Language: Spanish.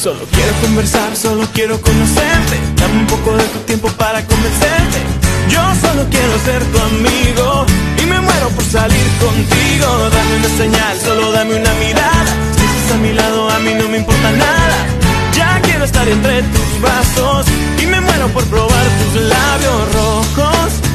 Solo quiero conversar, solo quiero conocerte. Dame un poco de tu tiempo para convencerte. Yo solo quiero ser tu amigo y me muero por salir contigo. Dame una señal, solo dame una mirada. Si estás a mi lado, a mí no me importa nada. Ya quiero estar entre tus brazos y me muero por probar tus labios rojos.